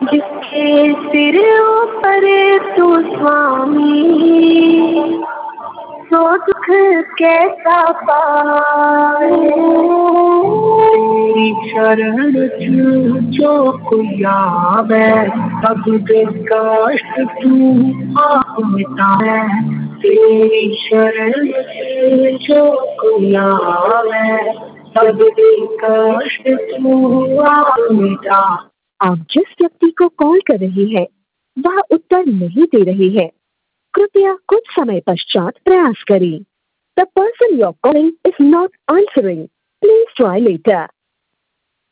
जिसके सिर ऊपर तू स्वामी, तो दुख कैसा पाए। तेरी शरण जो कोई आवे, सब के कष्ट तू आप मिटाए। तेरी शरण जो कोई आवे, सब के कष्ट तू आप मिटा। आप जिस व्यक्ति को कॉल कर रही है वह उत्तर नहीं दे रही है, कृपया कुछ समय पश्चात प्रयास करें। The person you are calling is not answering, please try letter.